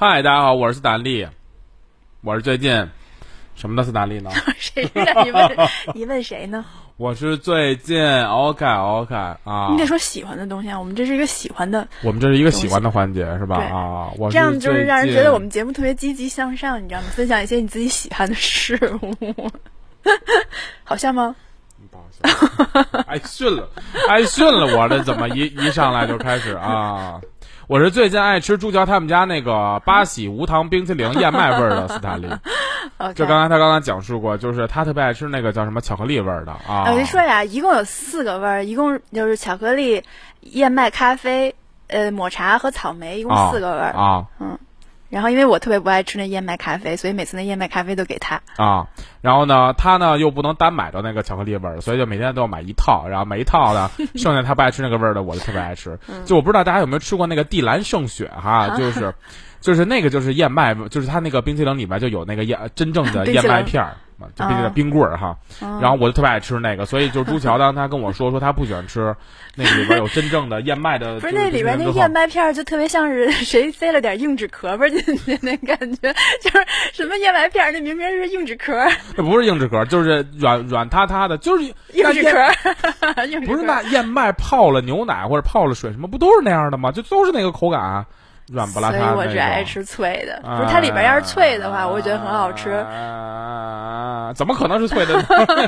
嗨，大家好，我是斯坦利，我是最近什么的斯坦利呢？ 谁让你问谁呢？ 我是最近 OK 啊， 你得说喜欢的东西啊，我们这是一个喜欢的， 我们这是一个喜欢的环节是吧？ 对啊，我是这样就是让人觉得我们最节目特别积极向上，你知道吗？分享一些你自己喜欢的事物，好笑吗？ 近不好笑，挨训了，我这怎么一上来就开始啊？我是最近爱吃朱桥他们家那个八喜无糖冰淇淋燕麦味儿的斯坦利。就他刚才讲述过，就是他特别爱吃那个叫什么巧克力味儿的啊。 我就说呀，一共有4个味儿，一共就是巧克力、燕麦咖啡、抹茶和草莓，一共4个味儿啊。 然后因为我特别不爱吃那燕麦咖啡，所以每次那燕麦咖啡都给他啊。然后呢，他呢又不能单买到那个巧克力味儿，所以就每天都要买一套。然后每一套呢，剩下他不爱吃那个味儿的，我就特别爱吃。就我不知道大家有没有吃过那个地蓝圣雪哈，就是那个就是燕麦，就是它那个冰淇淋里面就有那个真正的燕麦片儿。就冰棍儿哈，然后我就特别爱吃那个，所以就朱桥当他跟我说他不喜欢吃那个里边有真正的燕麦的， 不是那里边那燕麦片就特别像是谁塞了点硬纸壳进去那感觉，就是什么燕麦片，那明明是硬纸壳， 那不是硬纸壳，就是软塌塌的，就是硬纸壳， 不是那燕麦泡了牛奶或者泡了水什么，不都是那样的吗？就都是那个口感啊。软不拉塌， 所以我只爱吃脆的。不是它里边要是脆的话，我觉得很好吃。 怎么可能是脆的呢？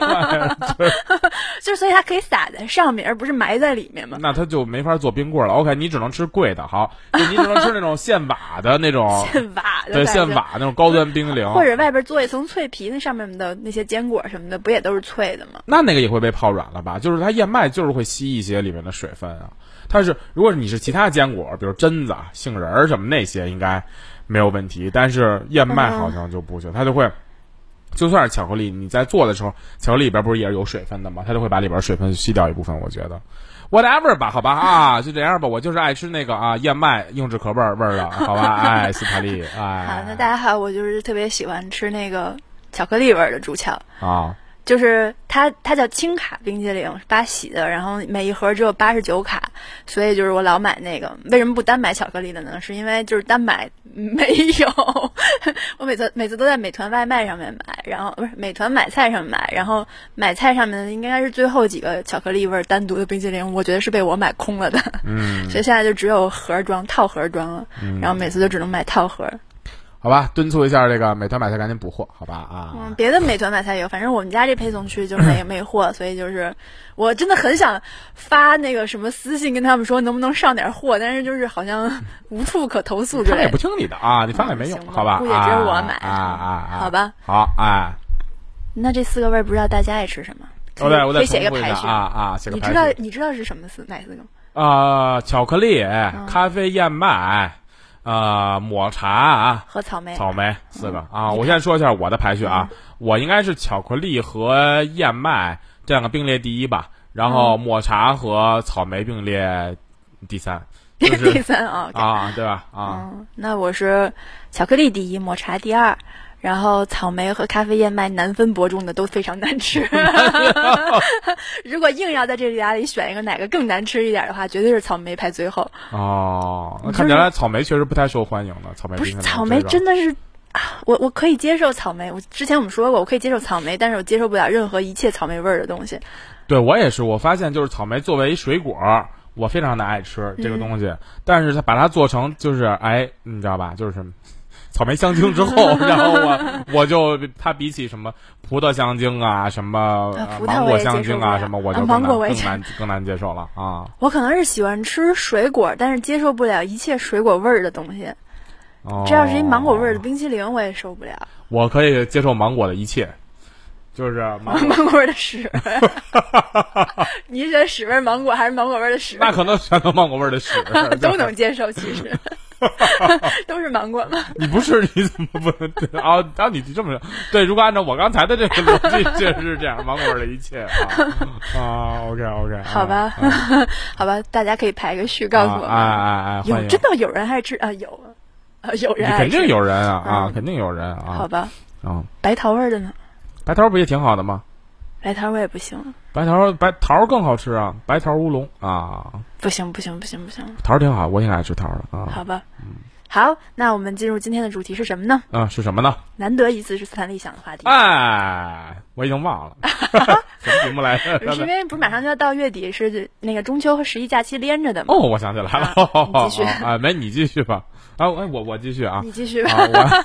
就所以它可以撒在上面，而不是埋在里面嘛。 那它就没法做冰棍了。OK， 你只能吃贵的，好，你只能吃那种现瓦的那种，对，现瓦那种高端冰淇淋， 或者外边做一层脆皮，那上面的那些坚果什么的，不也都是脆的吗？ 那个也会被泡软了吧？就是它燕麦就是会吸一些里面的水分啊。但是如果你是其他坚果，比如榛子、杏仁什么那些，应该没有问题。但是燕麦好像就不行，它就会，就算是巧克力，你在做的时候，巧克力里边不是也是有水分的吗？它就会把里边水分吸掉一部分。我觉得 ，whatever 吧，好吧啊，就这样吧。我就是爱吃那个啊燕麦硬纸壳味儿的，好吧？哎，斯坦利，哎， 好，那大家好，我就是特别喜欢吃那个巧克力味儿的朱桥啊。 就是它叫轻卡冰淇淋，是巴喜的，然后每一盒只有89卡，所以就是我老买那个。为什么不单买巧克力的呢？是因为就是单买没有，我每次都在美团外卖上面买，然后不是美团买菜上面买，然后买菜上面应该是最后几个巧克力味单独的冰淇淋，我觉得是被我买空了的，所以现在就只有套盒装了，然后每次就只能买套盒。 好吧，敦促一下这个美团买菜赶紧补货，好吧啊。 别的美团买菜有，反正我们家这配送区就没货，所以就是我真的很想发那个什么私信跟他们说能不能上点货，但是就是好像无处可投诉之类的。 他们也不听你的啊，你发也没用，好吧？ 估计只有我买好吧？ 好，哎。 那这4个味儿不知道大家爱吃什么？ 我再写一个排序写个排序。 你知道是什么哪4个？ 巧克力、咖啡、燕麦。抹茶和草莓 4个啊！我先说一下我的排序啊，我应该是巧克力和燕麦这2个并列第一吧，然后抹茶和草莓并列第3，就是第3啊， 对吧？啊， 那我是巧克力第一，抹茶第2。然后草莓和咖啡燕麦难分伯仲的都非常难吃。如果硬要在这俩里选一个哪个更难吃一点的话，绝对是草莓排最后。 那看起来草莓确实不太受欢迎的。草莓不是草莓真的是我可以接受草莓。之前我们说过，我可以接受草莓，但是我接受不了任何一切草莓味儿的东西。 对，我也是。我发现就是草莓作为水果，我非常的爱吃这个东西，但是它把它做成就是你知道吧，就是。草莓香精之后，然后我就它比起什么葡萄香精啊，什么芒果香精啊，什么我就更难接受了啊。 我可能是喜欢吃水果，但是接受不了一切水果味儿的东西。这要是一芒果味儿的冰淇淋，我也受不了。 我可以接受芒果的一切。就是芒果味的屎。你选屎味芒果还是芒果味的屎？ 那可能选择芒果味的屎。 都能接受，其实都是芒果嘛。 你不是你怎么不能啊？当你这么对，如果按照我刚才的这个逻辑，确实是这样，芒果味的一切OK， 好吧，好吧，大家可以排个序告诉我。有真的有人爱吃啊？有人爱吃， 肯定有人啊，肯定有人啊。 好吧，白桃味的呢？ 白桃不也挺好的吗？ 白桃我也不行。 白桃更好吃啊！白桃乌龙啊！ 不行。 桃挺好，我挺爱吃桃的啊。 好吧， 好，那我们进入今天的主题是什么呢？ 是什么呢？ 难得一次是斯坦利想的话题。 哎，我已经忘了什么题目来着？ 是因为不是马上就要到月底，是那个中秋和十一假期连着的吗？ 哦，我想起来了， 你继续没你继续吧。我继续啊， 你继续吧。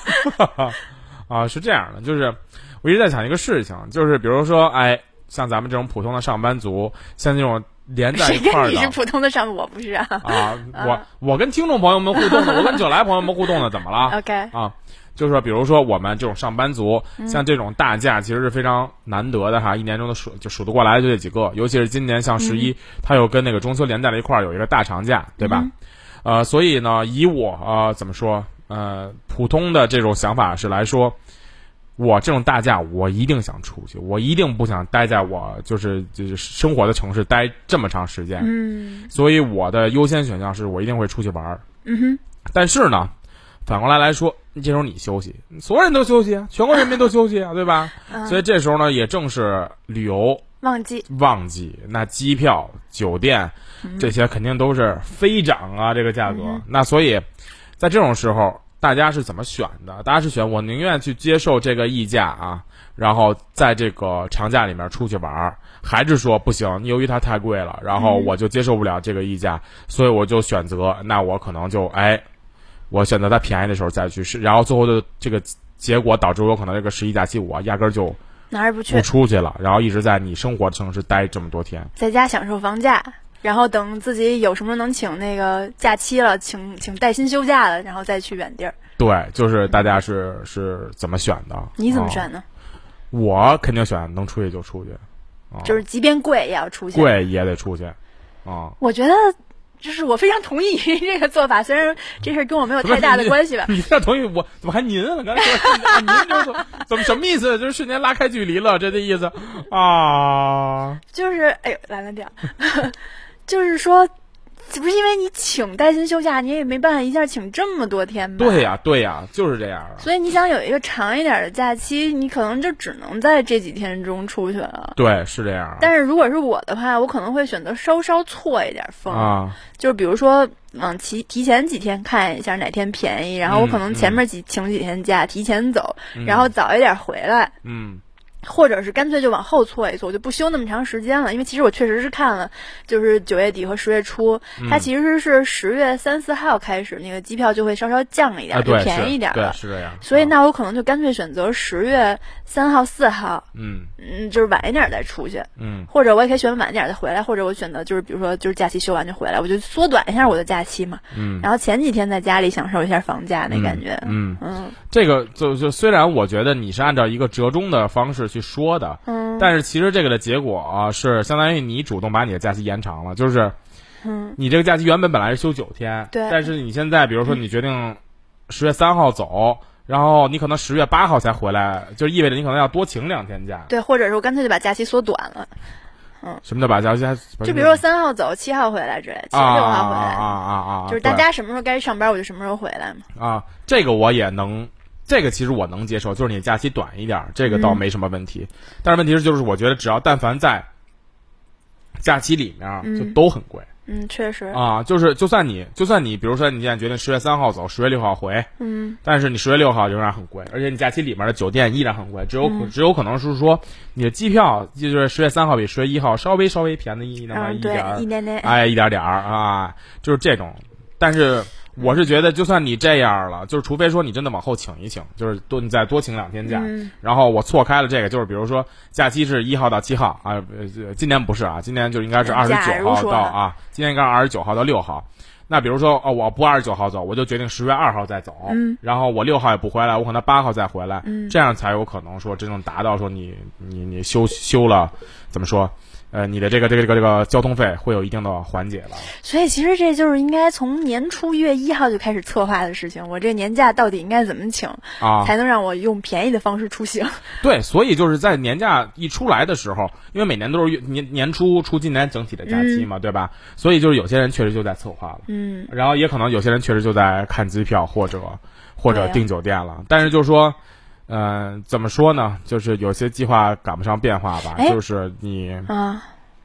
是这样的，就是我一直在想一个事情，就是比如说，像咱们这种普通的上班族，像这种连在一块儿的， 谁跟你是普通的上班，我不是啊。 我跟听众朋友们互动的，我跟九来朋友们互动的，怎么了 ？OK 啊，就是说，比如说我们这种上班族，像这种大假，其实是非常难得的哈，一年中的数得过来的就这几个，尤其是今年像11，它又跟那个中秋连在了一块儿，有一个大长假，对吧？所以呢，以我怎么说普通的这种想法是来说，我这种大假我一定想出去，我一定不想待在我就是生活的城市待这么长时间。所以我的优先选项是我一定会出去玩。但是呢，反过来说，这时候你休息，所有人都休息啊，全国人民都休息啊，对吧？所以这时候呢，也正是旅游旺季，那机票、酒店这些肯定都是飞涨啊，这个价格。那所以在这种时候，大家是怎么选的？大家是选我宁愿去接受这个溢价啊，然后在这个长假里面出去玩，还是说不行，由于它太贵了，然后我就接受不了这个溢价，所以我就选择，那我可能就我选择它便宜的时候再去试，然后最后的这个结果导致我可能这个11假期我压根儿就哪儿不去不出去了，然后一直在你生活的城市待这么多天， 在家享受放假。然后等自己有什么能请那个假期了，请带薪休假了，然后再去远地儿。 对，就是大家是怎么选的？ 你怎么选呢？ 我肯定选能出去就出去， 就是即便贵也要出去， 贵也得出去我觉得就是我非常同意这个做法，虽然这事跟我没有太大的关系吧。 你这同意我怎么还您了？刚才说您就是怎么什么意思？就是瞬间拉开距离了，这意思啊？ 就是哎呦来了点就是说，不是因为你请带薪休假，你也没办法一下请这么多天吧？ 对呀，就是这样。 所以你想有一个长一点的假期，你可能就只能在这几天中出去了。 对，是这样。 但是如果是我的话，我可能会选择稍稍错一点风啊， 就是比如说提前几天看一下哪天便宜，然后我可能前面请几天假，提前走，然后早一点回来。或者是干脆就往后错一错，我就不休那么长时间了。因为其实我确实是看了，就是9月底和10月初，它其实是10月3、4号开始，那个机票就会稍稍降一点，就便宜一点了。 对，是这样。 所以那我可能就干脆选择10月3号、4号，就是晚一点再出去。或者我也可以选晚一点再回来，或者我选择就是比如说就是假期休完就回来，我就缩短一下我的假期嘛。然后前几天在家里享受一下放假那感觉。 这个就虽然我觉得你是按照一个折中的方式去说的，但是其实这个的结果是相当于你主动把你的假期延长了，就是你这个假期原本来是休9天， 对， 但是你现在比如说你决定10月3号走，然后你可能10月8号才回来，就意味着你可能要多请2天假。 对，或者是我干脆就把假期缩短了。 什么叫把假期？ 就比如说3号走，7号回来之类的，7、6号回来。就是大家什么时候该上班，我就什么时候回来嘛。 这个我也能。这个其实我能接受，就是你假期短一点，这个倒没什么问题。但是问题是，就是我觉得只要但凡在假期里面，就都很贵。 确实就是就算你比如说你现在决定10月3号走，10月6号回，但是你10月6号仍然很贵，而且你假期里面的酒店依然很贵，只有可能是说你的机票就是10月3号比10月1号稍微便宜那么一点， 一点点， 一点啊，就是这种，但是。我是觉得，就算你这样了，就是除非说你真的往后请一请，就是你再多请2天假，然后我错开了这个，就是比如说假期是1号到7号啊，今年不是啊，今年就应该是29号到今年应该是29号到6号。那比如说我不29号走，我就决定10月2号再走，然后我6号也不回来，我可能8号再回来，这样才有可能说真正达到说你休了，怎么说？你的这个交通费会有一定的缓解了。 所以其实这就是应该从年初1月1号就开始策划的事情。我这年假到底应该怎么请才能让我用便宜的方式出行？ 对，所以就是在年假一出来的时候，因为每年都是年初出今年整体的假期嘛，对吧？所以就是有些人确实就在策划了，然后也可能有些人确实就在看机票或者订酒店了。但是就是说。怎么说呢？就是有些计划赶不上变化吧。就是你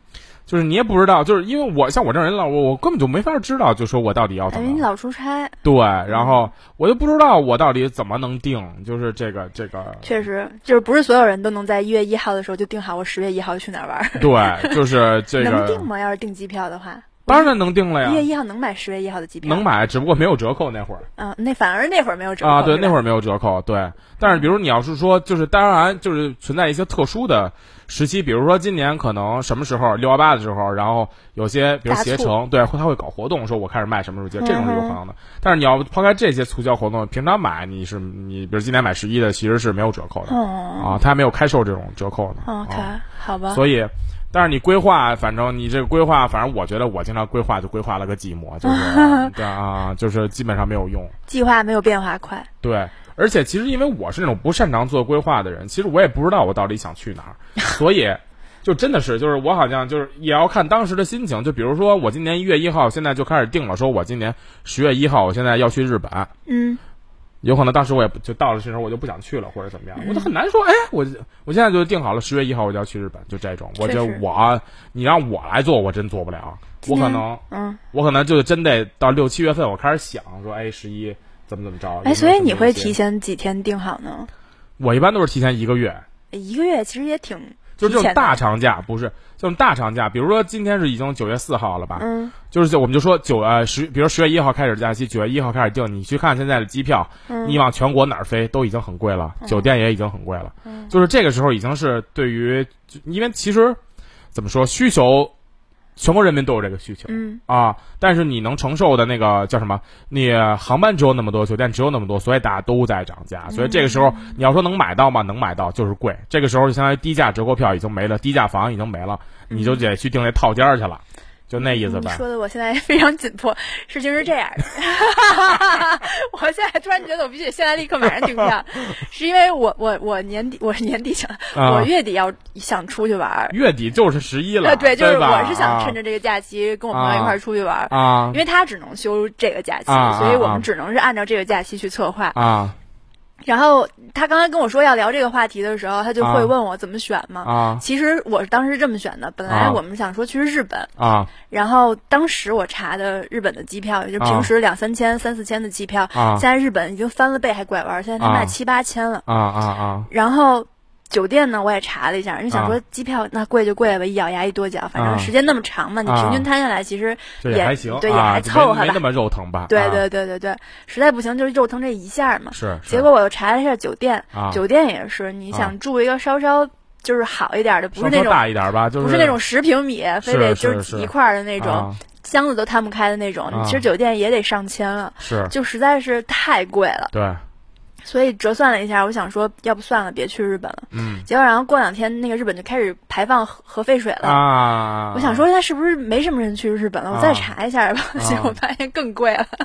就是你也不知道，就是因为我像我这种人老，我根本就没法知道，就说我到底要怎么。 你老出差。 对，然后我就不知道我到底怎么能定，就是这个。 确实，就是不是所有人都能在1月1号的时候就定好我10月1号去哪儿玩。 对，就是这个。 能定吗？要是订机票的话。 当然能定了呀。 1月1号能买10月1号的机票。 能买，只不过没有折扣那会儿。 反而那会儿没有折扣啊，对，那会儿没有折扣，对。但是比如你要是说，就是当然就是存在一些特殊的时期，比如说今年可能什么时候618的时候，然后有些比如携程，对，他会搞活动，说我开始卖什么时候，这种是有可能的。但是你要抛开这些促销活动，平常买你比如今年买11的，其实是没有折扣的。他还没有开售这种折扣的。 OK，好吧。 所以。但是你规划，反正你这个规划，反正我觉得我经常规划就规划了个寂寞，就是对啊，就是基本上没有用。 计划没有变化快。 对，而且其实因为我是那种不擅长做规划的人，其实我也不知道我到底想去哪儿，所以就真的是就是我好像就是也要看当时的心情。就比如说我今年1月1号现在就开始定了，说我今年10月1号我现在要去日本。有可能当时我也就到了这时候我就不想去了或者怎么样，我就很难说。我现在就定好了10月1号我就要去日本，就这种。我觉得你让我来做，我真做不了。我可能就真得到6、7月份我开始想说，11怎么着。 所以你会提前几天定好呢？ 我一般都是提前1个月。 1个月其实也挺。 就是这种大长假，不是这种大长假，比如说今天是已经9月4号了吧？就是我们就说比如10月1号开始假期，9月1号开始订，你去看现在的机票，你往全国哪儿飞都已经很贵了，酒店也已经很贵了。就是这个时候已经是对于，因为其实怎么说，需求全国人民都有这个需求，但是你能承受的那个叫什么？你航班只有那么多，酒店只有那么多，所以大家都在涨价。所以这个时候你要说能买到吗？能买到，就是贵。这个时候就相当于低价折扣票已经没了，低价房已经没了，你就得去订那套间去了。就那意思吧。 你说的我现在非常紧迫。事情是这样的，我现在突然觉得我必须现在立刻马上订票，是因为我年底想，我月底要想出去玩。 月底就是11了。 对，就是我是想趁着这个假期跟我朋友一块出去玩因为他只能休这个假期，所以我们只能是按照这个假期去策划然后他刚才跟我说要聊这个话题的时候，他就会问我怎么选嘛。其实我当时是这么选的，本来我们想说去日本然后当时我查的日本的机票，也就平时2、3千、3、4千的机票，现在日本已经翻了倍还拐弯，现在他卖7、8千了然后酒店呢，我也查了一下，因为想说机票那贵就贵了，一咬牙一跺脚，反正时间那么长嘛，你平均摊下来其实也还行， 对，也还凑合吧， 没那么肉疼吧？ 对，实在不行就是肉疼这一下嘛。 是。 结果我又查了一下酒店，酒店也是，你想住一个稍稍就是好一点的，不是那种大一点吧，就是不是那种10平米，非得就是挤一块的那种。箱子都摊不开的那种，其实酒店也得上千了，就实在是太贵了。 对。 所以折算了一下，我想说，要不算了，别去日本了。结果然后过2天，那个日本就开始排放核废水了。我想说，他是不是没什么人去日本了？我再查一下吧。结果发现更贵了。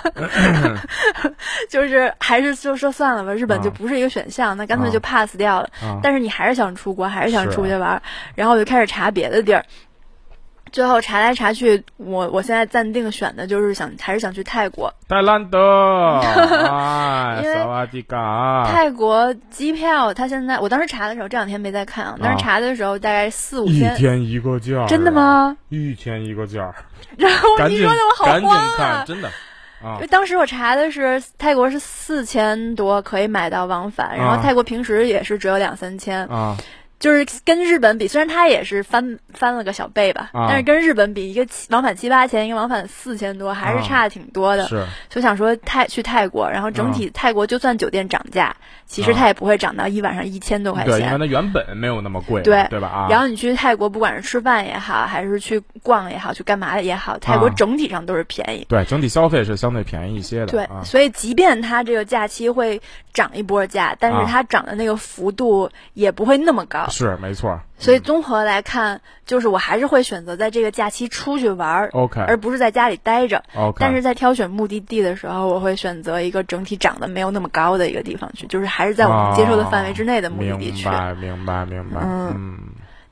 就是还是就说算了吧，日本就不是一个选项，那干脆就 pass 掉了。但是你还是想出国，还是想出去玩，然后我就开始查别的地儿。最后查来查去，我现在暂定选的就是还是想去泰国。 泰兰德，萨瓦迪卡。 泰国机票，它现在我当时查的时候，这2天没在看啊。当时查的时候大概4、5天。 1天1个价。 真的吗 ？1天1个价。 然后你说的我好慌啊！ 赶紧看，真的。 因为当时我查的是泰国是4000多可以买到往返，然后泰国平时也是只有2、3千。就是跟日本比，虽然它也是翻了个小倍吧，但是跟日本比，一个往返7、8千，一个往返4000多，还是差的挺多的。 是， 就想说去泰国，然后整体泰国就算酒店涨价，其实它也不会涨到一晚上1000多块钱。 对，因为它原本没有那么贵，对吧？ 然后你去泰国，不管是吃饭也好，还是去逛也好，去干嘛也好，泰国整体上都是便宜。 对，整体消费是相对便宜一些的。 对，所以即便它这个假期会涨一波价，但是它涨的那个幅度也不会那么高。 是，没错。 所以综合来看，就是我还是会选择在这个假期出去玩 ，OK， 而不是在家里待着。 OK， 但是在挑选目的地的时候，我会选择一个整体涨得没有那么高的一个地方去，就是还是在我们接受的范围之内的目的地去。 明白。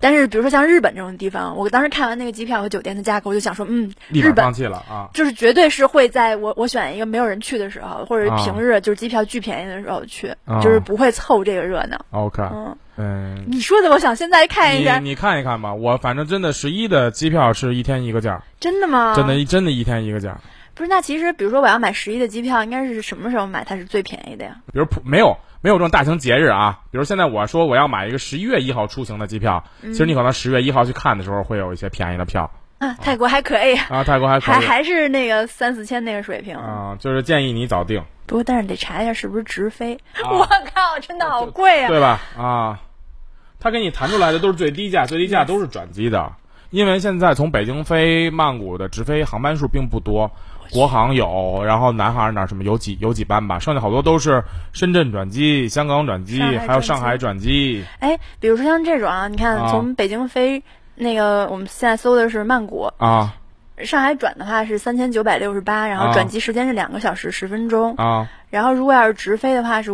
但是比如说像日本这种地方，我当时看完那个机票和酒店的价格，我就想说，日本放弃了啊， 就是绝对是会在我选一个没有人去的时候，或者平日就是机票巨便宜的时候去，就是不会凑这个热闹。 OK， 你说的，我想现在看一下。 你看一看吧，我反正真的11的机票是一天一个价。 真的吗？ 真的一天一个价。 不是，那其实比如说我要买11的机票，应该是什么时候买它是最便宜的呀？ 比如没有这种大型节日啊，比如现在我说我要买一个11月1号出行的机票，其实你可能10月1号去看的时候会有一些便宜的票。 泰国还可以啊，泰国还可以， 还是那个3、4千那个水平啊，就是建议你早订。 不过但是得查一下是不是直飞。我靠，真的好贵啊， 对吧？啊，他给你弹出来的都是最低价，最低价都是转机的，因为现在从北京飞曼谷的直飞航班数并不多。国航有，然后南航那什么有几班吧，剩下好多都是深圳转机、香港转机，还有上海转机。 哎，比如说像这种啊，你看从北京飞那个，我们现在搜的是曼谷啊， 上海转的话是3968，然后转机时间是2个小时10分钟啊， 然后如果要是直飞的话是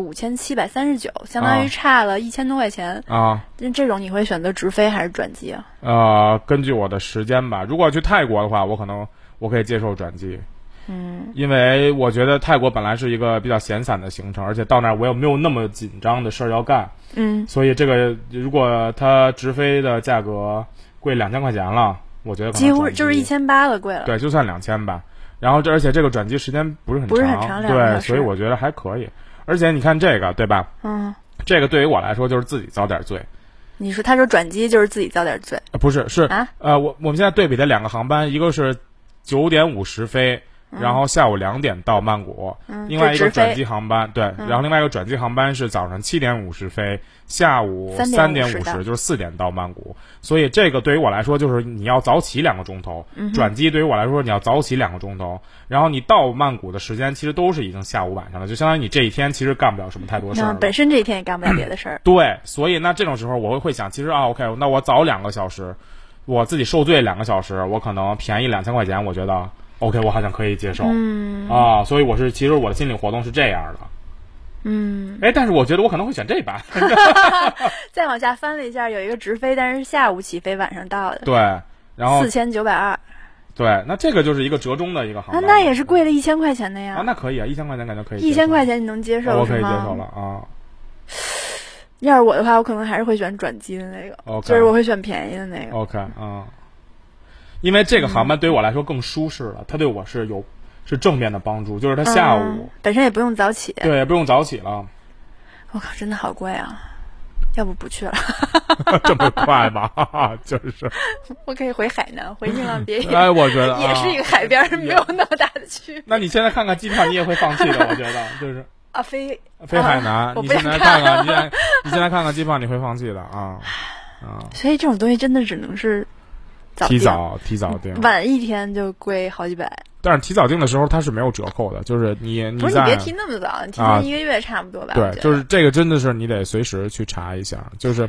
5739，相当于差了1000多块钱啊。 那这种你会选择直飞还是转机啊？ 根据我的时间吧，如果去泰国的话，我可以接受转机。因为我觉得泰国本来是一个比较闲散的行程，而且到那儿我也没有那么紧张的事儿要干。所以这个如果它直飞的价格贵2000块钱了，我觉得可能几乎就是1800了，贵了。 对，就算2000吧。然后而且这个转机时间不是很长，对，所以我觉得还可以。而且你看这个，对吧？这个对于我来说就是自己遭点罪。 你说他说转机就是自己遭点罪？ 不是，是我们现在对比的2个航班，一个是9点50飞。然后下午2点到曼谷，另外一个转机航班，对，然后另外一个转机航班是早上7点50飞，下午3点50，就是4点到曼谷。所以这个对于我来说就是你要早起2个钟头，转机对于我来说你要早起2个钟头，然后你到曼谷的时间其实都是已经下午晚上了，就相当于你这一天其实干不了什么太多事儿。 本身这一天也干不了别的事儿。 对，所以那这种时候我会想，其实OK， 那我早2个小时，我自己受罪2个小时，我可能便宜2000块钱，我觉得。OK， 我好像可以接受，所以其实我的心理活动是这样的，但是我觉得我可能会选这班。 再往下翻了一下，有一个直飞，但是下午起飞，晚上到的， 对，然后 4920， 对，那这个就是一个折中的一个航班， 那也是贵了1000块钱的呀， 那可以啊，1000块钱感觉可以 ，1000块钱你能接受？ 我可以接受了啊。 要是我的话，我可能还是会选转机的那个，就是我会选便宜的那个。 OK 因为这个航班对于我来说更舒适了，它对我是正面的帮助，就是它下午本身也不用早起， 对，也不用早起了。 我靠，真的好贵啊！要不去了？ 这么快吗？就是我可以回海南，回宁浪别野。我觉得也是一个海边，没有那么大的区别。 那你现在看看机票，你也会放弃的，我觉得就是飞海南，你现在看看，你现在看看机票，你会放弃的啊。 所以这种东西真的只能是。 提早订， 晚一天就贵好几百。 但是提早订的时候它是没有折扣的，就是你不是你别提那么早，你提前1个月差不多吧。 对，就是这个真的是你得随时去查一下，就是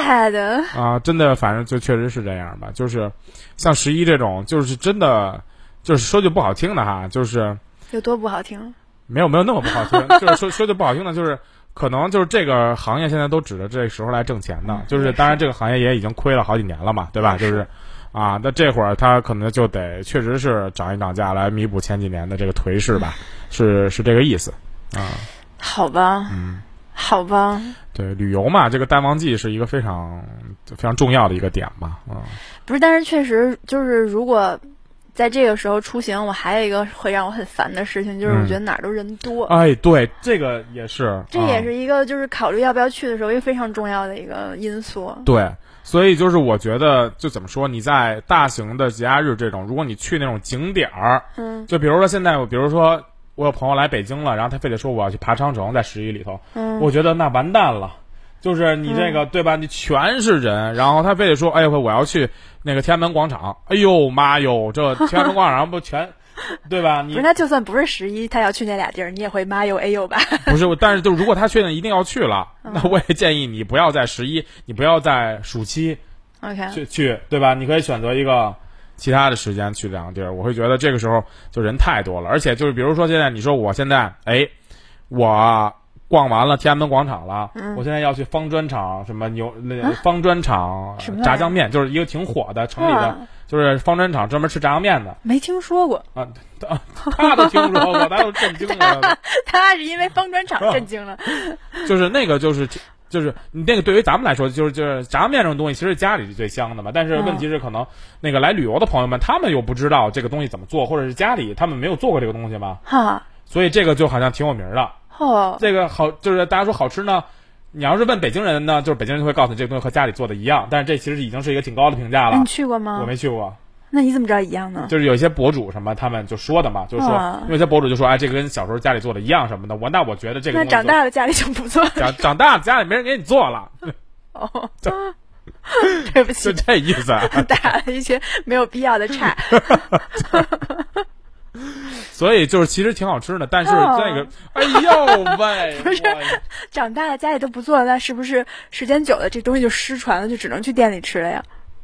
sad 真的，反正就确实是这样吧。就是像11这种，就是真的，就是说句不好听的哈，就是有多不好听？ 没有那么不好听，就是说句不好听的，就是可能就是这个行业现在都指着这时候来挣钱的，就是当然这个行业也已经亏了好几年了嘛，对吧？就是那这会儿他可能就得确实是涨一涨价来弥补前几年的这个颓势吧，是这个意思好吧，好吧。 对，旅游嘛，这个淡旺季是一个非常非常重要的一个点嘛， 不是，但是确实就是如果在这个时候出行，我还有一个会让我很烦的事情，就是我觉得哪儿都人多。 对，这个也是， 这也是一个就是考虑要不要去的时候一个非常重要的一个因素。 对。所以就是我觉得就怎么说，你在大型的节假日这种，如果你去那种景点儿，就比如说现在比如说我有朋友来北京了，然后他非得说我要去爬长城，在11里头，我觉得那完蛋了，就是你这个对吧，你全是人，然后他非得说哎呦我要去那个天安门广场，哎呦妈哟，这天安门广场不全对吧？不是，他就算不是11，他要去那俩地儿，你也会妈哟哎呦吧？ 不是，但是就如果他确定一定要去了，那我也建议你不要在11，你不要在暑期 ，OK， 去，对吧？你可以选择一个其他的时间去这样的地儿。我会觉得这个时候就人太多了，而且就是比如说现在你说我现在我逛完了天安门广场了，我现在要去方砖厂什么方砖厂炸酱面，就是一个挺火的城里的，就是方砖厂专门吃炸酱面的。 没听说过啊，他都听说过，他都震惊了。 他是因为方砖厂震惊了。 就是那个就是你那个对于咱们来说，就是炸酱面这种东西，其实家里是最香的嘛。但是问题是，可能那个来旅游的朋友们，他们又不知道这个东西怎么做，或者是家里他们没有做过这个东西嘛。 哈， 所以这个就好像挺有名的。这个好，就是大家说好吃呢。你要是问北京人呢，就是北京人就会告诉你这个东西和家里做的一样，但是这其实已经是一个挺高的评价了。 你去过吗？ 我没去过。 那你怎么知道一样呢？ 就是有一些博主什么，他们就说的嘛，就是说，有些博主就说，哎，这个跟小时候家里做的一样什么的。那我觉得这个那长大了家里就不做了。 长大了家里没人给你做了。 哦，对不起， 就这意思。 打了一些没有必要的岔。 所以就是其实挺好吃的，但是那个，哎呦喂， 不是长大了家里都不做了，那是不是时间久了这东西就失传了，就只能去店里吃了呀？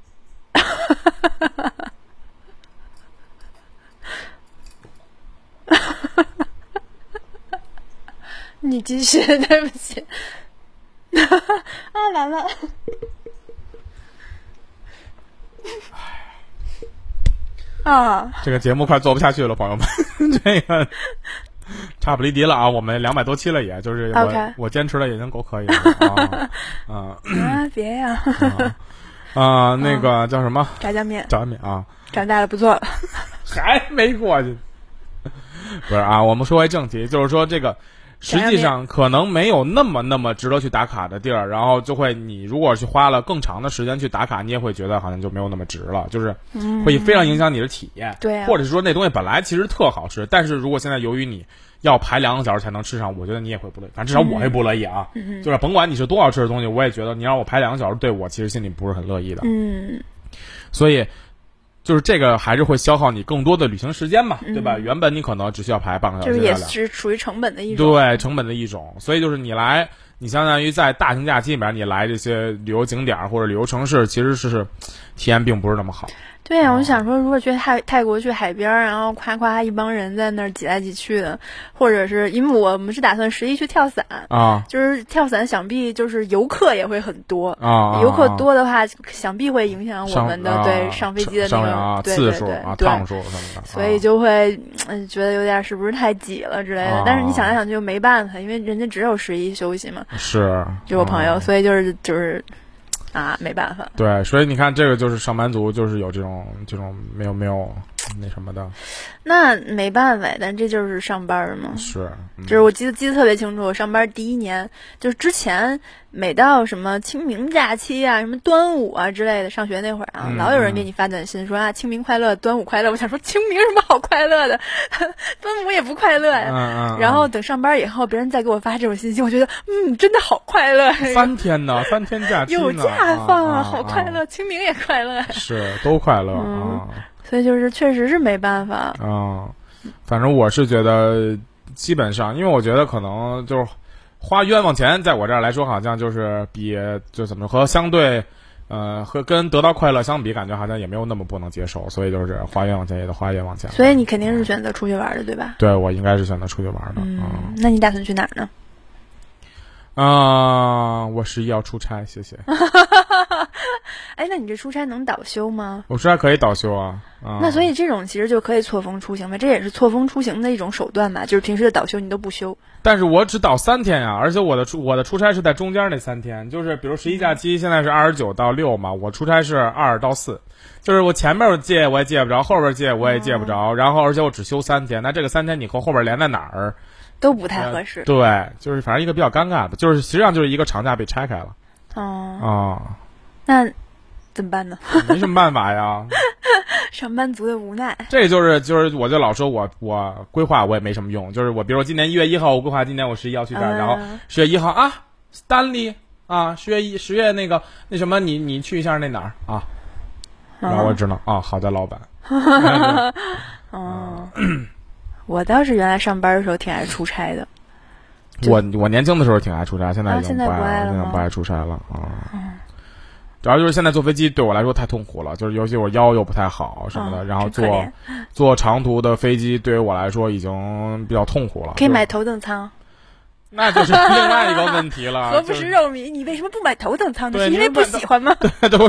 你继续，对不起。啊，完了。啊， 这个节目快做不下去了，朋友们，这个差不离敌了啊！我们200多期了也，就是我坚持了已经够可以了啊！ 别呀！ 那个叫什么？ 炸酱面啊！ 长大了不做了， 还没过去。不是啊，我们说回正题，就是说这个。实际上可能没有那么值得去打卡的地儿，然后就会你如果去花了更长的时间去打卡，你也会觉得好像就没有那么值了，就是会非常影响你的体验。 对， 或者是说那东西本来其实特好吃，但是如果现在由于你要排2个小时才能吃上，我觉得你也会不乐意，反正至少我会不乐意啊。就是甭管你是多好吃的东西，我也觉得你让我排2个小时，对我其实心里不是很乐意的。所以。就是这个还是会消耗你更多的旅行时间嘛，对吧？原本你可能只需要排半个小时， 这也是属于成本的一种。 对，成本的一种。所以就是你相当于在大型假期里面，你来这些旅游景点或者旅游城市，其实是体验并不是那么好。 对呀，我想说，如果去泰国去海边，然后夸一帮人在那儿挤来挤去的，或者是因为我们是打算11去跳伞啊， 就是跳伞想必就是游客也会很多啊，游客多的话，想必会影响我们的对上飞机的那个次数啊、趟数什么的， 所以就会觉得有点是不是太挤了之类的。但是你想来想去又没办法，因为人家只有11休息嘛， 是就我朋友，所以就是。啊，没办法。 对，所以你看，这个就是上班族，就是有这种没有那什么的。 那没办法，但这就是上班嘛。 是， 就是我记得特别清楚，我上班第1年，就是之前每到什么清明假期啊、什么端午啊之类的，上学那会儿啊，老有人给你发短信说啊，清明快乐，端午快乐。我想说，清明什么好快乐的，端午也不快乐呀。然后等上班以后，别人再给我发这种信息，我觉得真的好快乐。 3天呢，3天假期呢， 有假放啊，好快乐，清明也快乐， 是都快乐啊。 所以就是确实是没办法反正我是觉得基本上，因为我觉得可能就是花冤枉钱，在我这儿来说，好像就是就怎么说和相对和跟得到快乐相比，感觉好像也没有那么不能接受，所以就是花冤枉钱也得花冤枉钱。 所以你肯定是选择出去玩的，对吧？ 对，我应该是选择出去玩的。 那你打算去哪儿呢？ 我11要出差，谢谢。 哎，那你这出差能倒休吗？ 我出差可以倒休啊。 那所以这种其实就可以错峰出行呗，这也是错峰出行的一种手段嘛，就是平时的倒休你都不休。 但是我只倒3天呀，而且我的出差是在中间那3天，就是比如11假期现在是29到6嘛，我出差是2到4，就是我前面借我也借不着，后边借我也借不着，然后而且我只休3天，那这个3天你和后边连在哪儿？ 都不太合适。 对，就是反正一个比较尴尬的，就是实际上就是一个长假被拆开了。 那怎么办呢？ 没什么办法呀。 上班族的无奈。 这就是我就老说我规划我也没什么用，就是我比如说今年1月1号我规划今年我11要去这儿，然后10月1号啊，斯坦利啊，10月那什么你去一下那哪儿啊？然后我只能好的，老板。 我倒是原来上班的时候挺爱出差的。 我年轻的时候挺爱出差，现在已经不爱了， 现在不爱出差了啊。主要就是现在坐飞机对我来说太痛苦了，就是尤其我腰又不太好什么的，然后坐长途的飞机对于我来说已经比较痛苦了。 可以买头等舱。 那就是另外一个问题了。 何不食肉糜？你为什么不买头等舱的？ 对， 是因为不喜欢吗？ 对，都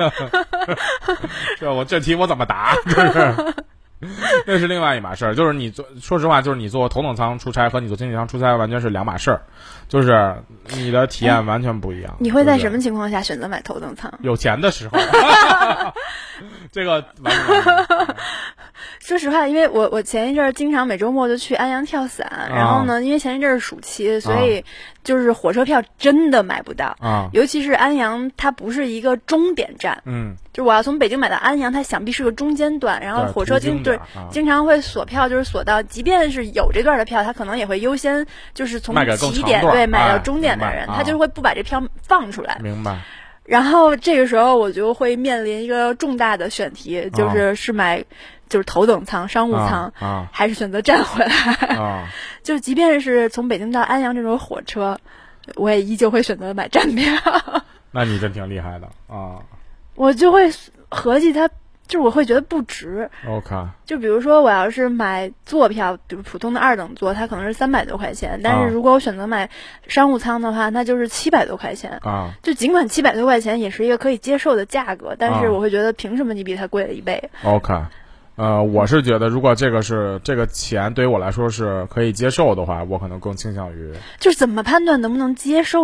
这题我怎么答？就是那是另外一码事儿。就是你说实话，就是你坐头等舱出差和你坐经济舱出差完全是两码事儿，就是你的体验完全不一样。 你会在什么情况下选择买头等舱？ 有钱的时候。这个完全说实话，因为我前一阵儿经常每周末就去安阳跳伞，然后呢，因为前一阵儿是暑期，所以就是火车票真的买不到啊。 尤其是安阳，它不是一个终点站，就我要从北京买到安阳，它想必是个中间段，然后火车经常会锁票，就是锁到，即便是有这段的票，它可能也会优先就是从起点买到终点的人，他就会不把这票放出来。 明白。 然后这个时候我就会面临一个重大的选题，就是买就是头等舱、商务舱，还是选择站回来。就即便是从北京到安阳这种火车，我也依旧会选择买站票。 那你真挺厉害的啊！ 我就会合计它。就是我会觉得不值。 OK。 就比如说我要是买座票，比如普通的2等座，它可能是300多块钱，但是如果我选择买商务舱的话，那就是700多块钱啊。 就尽管700多块钱也是一个可以接受的价格，但是我会觉得凭什么你比它贵了1倍 ？OK。我是觉得如果这个钱对于我来说是可以接受的话，我可能更倾向于。 就是怎么判断能不能接受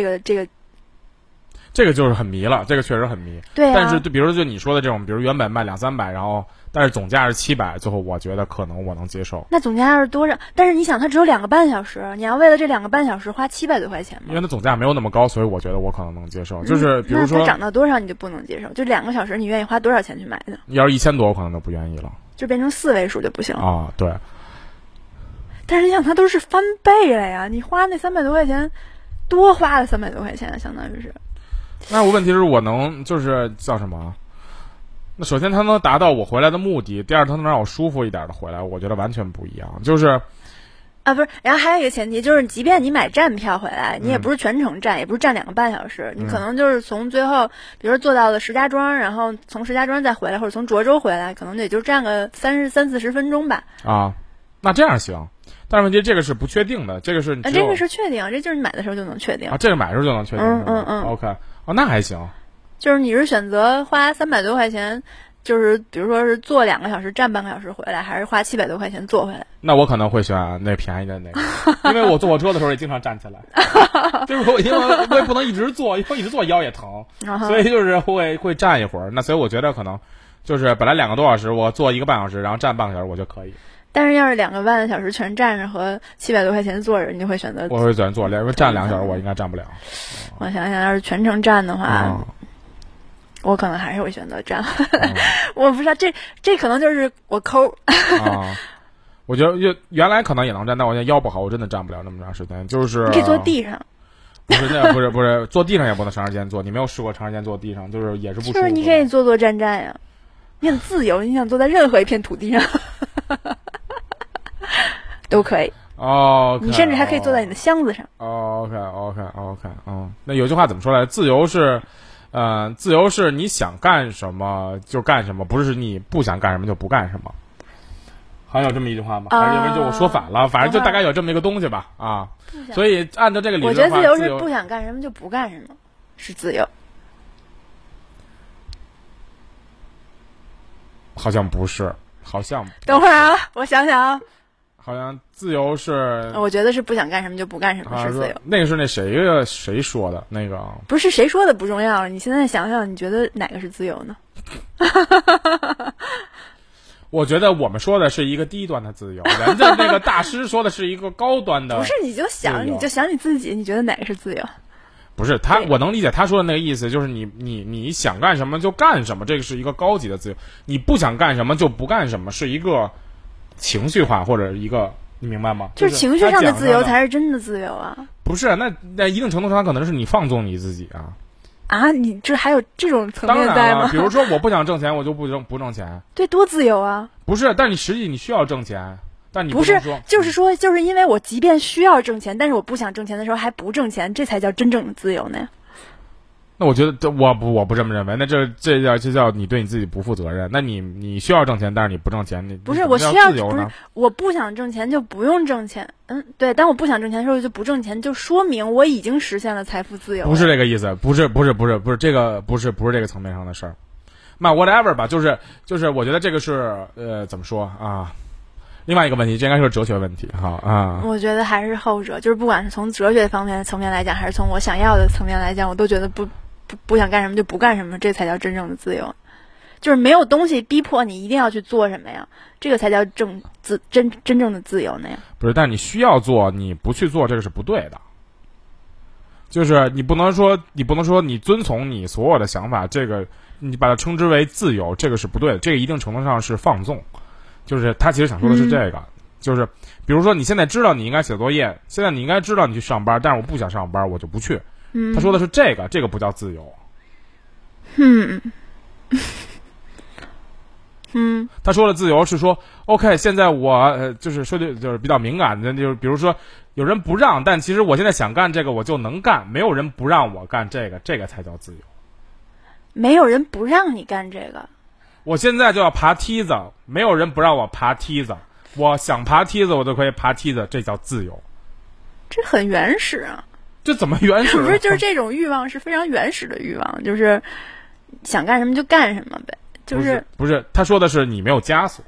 这个就是很迷了，这个确实很迷。 对啊。 但是比如说就你说的这种，比如原本卖200-300，然后但是总价是700，最后我觉得可能我能接受。 那总价是多少？但是你想，它只有2个半小时，你要为了这2个半小时花700多块钱吗？ 因为它总价没有那么高，所以我觉得我可能能接受。就是比如说它涨到多少你就不能接受？就2个小时，你愿意花多少钱去买的？ 要是1000多，我可能就不愿意了。 就变成4位数就不行了啊？对。 但是你想，它都是翻倍了呀！你花那300多块钱，多花了300多块钱，相当于是。 那我问题是我能就是叫什么？那首先它能达到我回来的目的，第二它能让我舒服一点的回来，我觉得完全不一样。就是不是，然后还有一个前提就是，即便你买站票回来，你也不是全程站，也不是站2个半小时，你可能就是从最后，比如说坐到了石家庄，然后从石家庄再回来，或者从涿州回来，可能也就站个30-40分钟吧。 啊，那这样行。但是问题这个是不确定的，这个是这个是确定，这就是你买的时候就能确定啊，这个买的时候就能确定。OK。那还行。 就是你是选择花300多块钱，就是比如说是坐2个小时站半个小时回来，还是花700多块钱坐回来？ 那我可能会选那便宜的那个，因为我坐火车的时候也经常站起来，就是因为我也不能一直坐，因为一直坐腰也疼，所以就是会站一会儿。那所以我觉得可能就是本来2个多小时，我坐1个半小时，然后站半个小时，我就可以。 但是要是2个半小时全站着和700多块钱坐着，你会选择？ 我会选择坐，因为站2个小时我应该站不了。 我想想，要是全程站的话，我可能还是会选择站。我不知道，这可能就是我抠。 我觉得原来可能也能站，但我现在腰不好，我真的站不了那么长时间。就是你可以坐地上。 不是那不是坐地上也不能长时间坐，你没有试过长时间坐地上，就是也是不舒服。 就是你可以坐站呀，你很自由，你想坐在任何一片土地上。都可以你甚至还可以坐在你的箱子上。 OK。那有句话怎么说来着？自由是你想干什么就干什么，不是你不想干什么就不干什么。好像有这么一句话吗？还是因为就我说反了？反正就大概有这么一个东西吧。所以按照这个理论的话， 我觉得自由是不想干什么就不干什么，是自由。 好像不是，好像等会儿啊，我想想啊。 好像自由是， 我觉得是不想干什么就不干什么，是自由。 那个是谁说的？那个不是谁说的不重要，你现在想想，你觉得哪个是自由呢？ 我觉得我们说的是一个低端的自由，人家那个大师说的是一个高端的。 不是，你就想你自己，你觉得哪个是自由？ 不是他，我能理解他说的那个意思，就是你想干什么就干什么，这个是一个高级的自由。你不想干什么就不干什么，是一个情绪化或者一个，你明白吗？ 就是情绪上的自由才是真的自由啊！ 不是，那一定程度上可能是你放纵你自己啊！ 你这还有这种层面在吗？ 比如说我不想挣钱，我就不挣钱， 对，多自由啊！ 不是，但你实际你需要挣钱，但你不是，就是因为我即便需要挣钱，但是我不想挣钱的时候还不挣钱，这才叫真正的自由呢。 不是，就是因为我即便需要挣钱，但是我不挣钱，但你不能说。 就是因为我即便需要挣钱，但是我不想挣钱的时候还不挣钱，这才叫真正的自由呢。不是，就是因为我即便需要挣钱，但是我不想挣钱的时候还不挣钱，这才叫真正的自由呢。 那我觉得我不这么认为，那这叫你对你自己不负责任。那你需要挣钱，但是你不挣钱，你不是我需要自由呢？ 不是我不想挣钱就不用挣钱，对，当我不想挣钱的时候就不挣钱，就说明我已经实现了财富自由。 不是这个意思，不是这个不是这个层面上的事儿。那 whatever 吧，就是我觉得这个是怎么说啊？另外一个问题，这应该是哲学问题哈啊。 我觉得还是后者，就是不管是从哲学方面的层面来讲，还是从我想要的层面来讲，我都觉得不想干什么就不干什么，这才叫真正的自由。就是没有东西逼迫你一定要去做什么呀，这个才叫真正的自由呢呀。 不是，但你需要做，你不去做，这个是不对的。就是你不能说你遵从你所有的想法，这个你把它称之为自由，这个是不对的。这个一定程度上是放纵。就是他其实想说的是这个，就是比如说你现在知道你应该写作业，现在你应该知道你去上班，但是我不想上班，我就不去。他说的是这个不叫自由。他说的自由是说 ，OK， 现在我就是说的就是比较敏感的，就是比如说有人不让，但其实我现在想干这个我就能干，没有人不让我干这个，这个才叫自由。 没有人不让你干这个。 我现在就要爬梯子，没有人不让我爬梯子，我想爬梯子我就可以爬梯子，这叫自由。 这很原始啊！ 这怎么原始？ 不是，就是这种欲望是非常原始的欲望，就是想干什么就干什么呗。就是不是，他说的是你没有枷锁。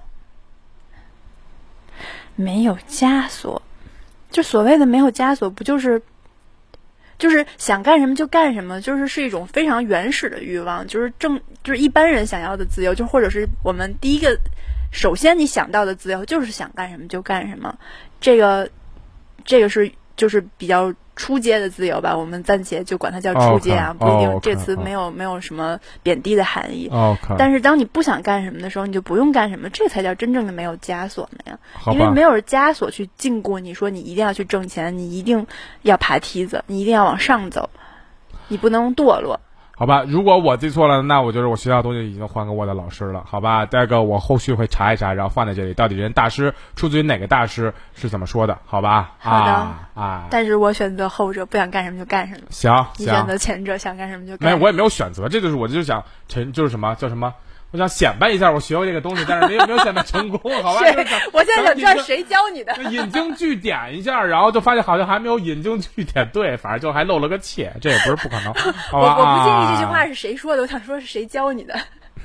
没有枷锁，就所谓的没有枷锁，不就是想干什么就干什么，是一种非常原始的欲望，就是一般人想要的自由，就或者是我们第一个首先你想到的自由就是想干什么就干什么，这个是就是比较初阶的自由吧，我们暂且就管它叫初阶啊，不一定这词没有什么贬低的含义。但是当你不想干什么的时候，你就不用干什么，这才叫真正的没有枷锁呢呀。因为没有枷锁去禁锢你说你一定要去挣钱，你一定要爬梯子，你一定要往上走，你不能堕落。 好吧，如果我记错了，那我就是我学校东西已经换给我的老师了，好吧？这个我后续会查一查，然后放在这里，到底人大师出自于哪个大师是怎么说的，好吧？ 好的但是我选择后者，不想干什么就干什么。 行， 你选择前者，想干什么就干什么。 我也没有选择，这就是我就是想就是什么叫什么。我想显摆一下我学过这个东西，但是没有显摆成功，好吧？ 我现在想知道谁教你的。 引经据典一下，然后就发现好像还没有引经据典对，反正就还漏了个怯，这也不是不可能，好吧？ 我不介意这句话是谁说的，我想说是谁教你的。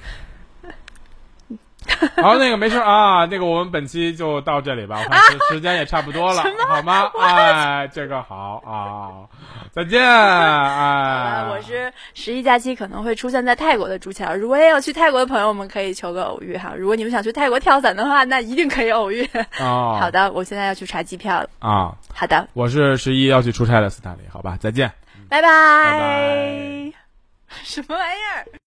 好，没事啊，我们本期就到这里吧，我看时间也差不多了，好吗？这个好啊，再见。 我是11假期可能会出现在泰国的朱乔，如果也有去泰国的朋友，我们可以求个偶遇哈。如果你们想去泰国跳伞的话，那一定可以偶遇。好的，我现在要去查机票了啊。好的， 我是11要去出差的斯坦利，好吧，再见， 拜拜。什么玩意儿？